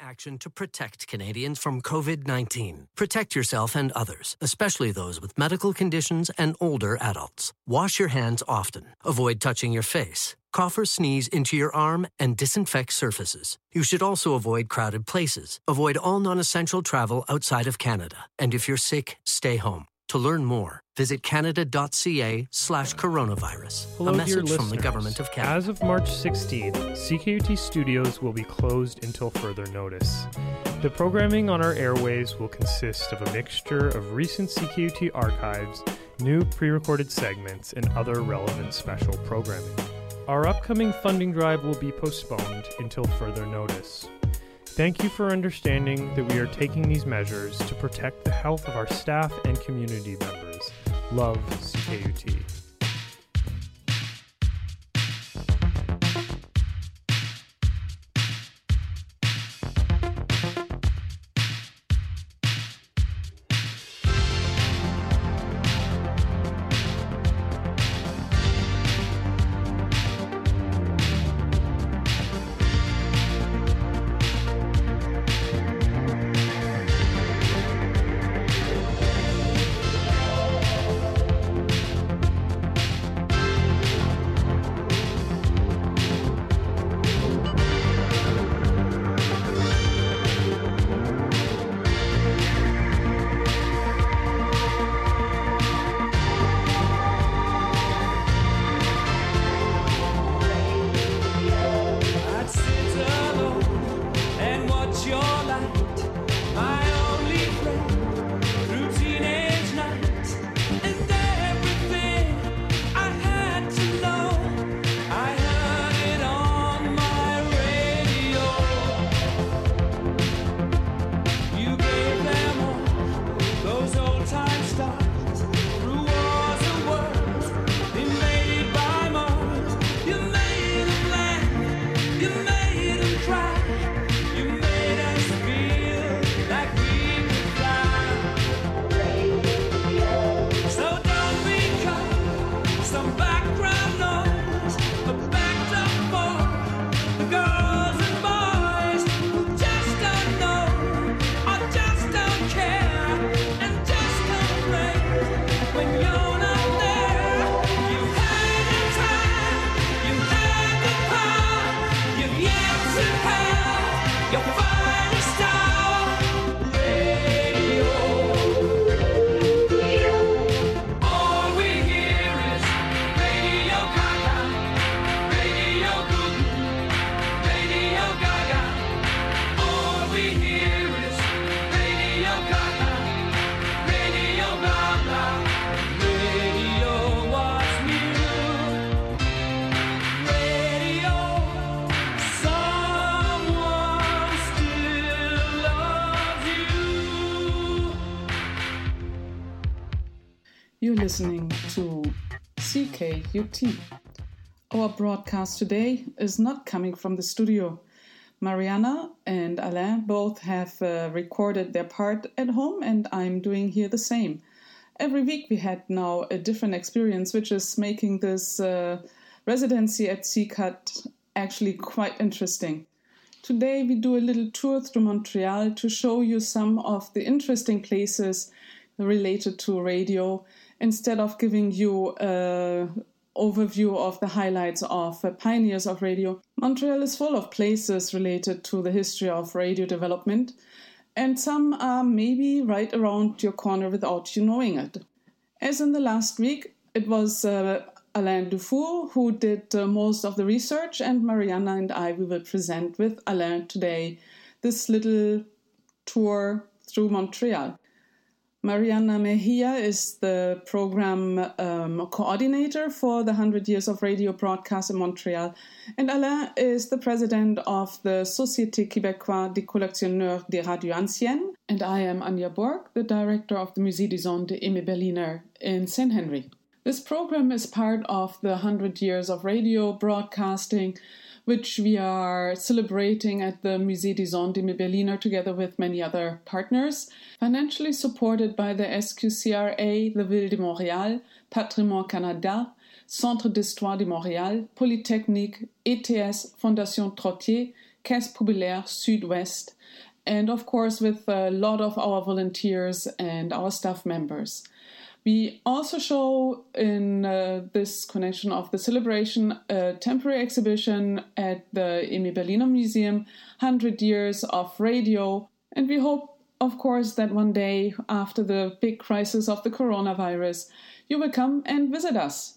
action to protect Canadians from COVID-19. Protect yourself and others, especially those with medical conditions and older adults. Wash your hands often. Avoid touching your face. Cough or sneeze into your arm and disinfect surfaces. You should also avoid crowded places. Avoid all non-essential travel outside of Canada. And if you're sick, stay home. To learn more, visit canada.ca/coronavirus. Hello, a message dear from the listeners. Government of Canada. As of March 16th, CKUT studios will be closed until further notice. The programming on our airways will consist of a mixture of recent CKUT archives, new pre-recorded segments, and other relevant special programming. Our upcoming funding drive will be postponed until further notice. Thank you for understanding that we are taking these measures to protect the health of our staff and community members. Love, CKUT. You're listening to CKUT. Our broadcast today is not coming from the studio. Mariana and Alain both have recorded their part at home, and I'm doing here the same. Every week we had now a different experience, which is making this residency at CKUT actually quite interesting. Today we do a little tour through Montreal to show you some of the interesting places related to radio, instead of giving you an overview of the highlights of pioneers of radio. Montreal is full of places related to the history of radio development, and some are maybe right around your corner without you knowing it. As in the last week, it was Alain Dufour who did most of the research, and Mariana and I, we will present with Alain today this little tour through Montreal. Mariana Mejia is the program coordinator for the 100 Years of Radio broadcast in Montreal, and Alain is the president of the Société Québécoise des Collectionneurs des Radios Anciennes, and I am Anja Borg, the director of the Musée des Ondes Aimé Berliner in St. Henry. This program is part of the 100 Years of Radio broadcasting, which we are celebrating at the Musée des Ondes Aimé Berliner together with many other partners, financially supported by the SQCRA, the Ville de Montréal, Patrimoine Canada, Centre d'Histoire de Montréal, Polytechnique, ETS, Fondation Trottier, Caisse Populaire Südwest, and of course with a lot of our volunteers and our staff members. We also show in this connection of the celebration a temporary exhibition at the Emmy Berliner Museum, 100 Years of Radio, and we hope, of course, that one day after the big crisis of the coronavirus, you will come and visit us.